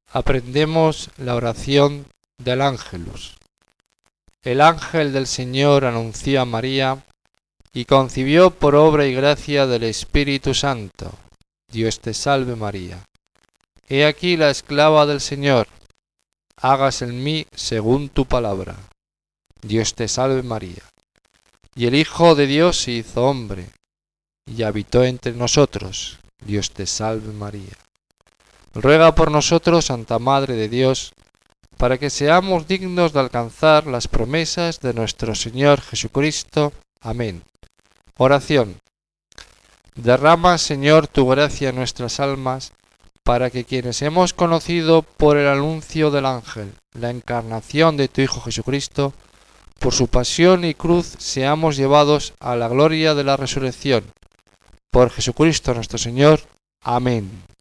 aprendemos la oración del Ángelus. El ángel del Señor anunció a María y concibió por obra y gracia del Espíritu Santo. Dios te salve María. He aquí la esclava del Señor, hágase en mí según tu palabra. Dios te salve María. Y el Hijo de Dios se hizo hombre, y habitó entre nosotros. Dios te salve María. Ruega por nosotros, Santa Madre de Dios, para que seamos dignos de alcanzar las promesas de nuestro Señor Jesucristo. Amén. Oración. Derrama, Señor, tu gracia en nuestras almas, para que quienes hemos conocido por el anuncio del ángel la encarnación de tu Hijo Jesucristo, por su pasión y cruz seamos llevados a la gloria de la resurrección. Por Jesucristo nuestro Señor. Amén.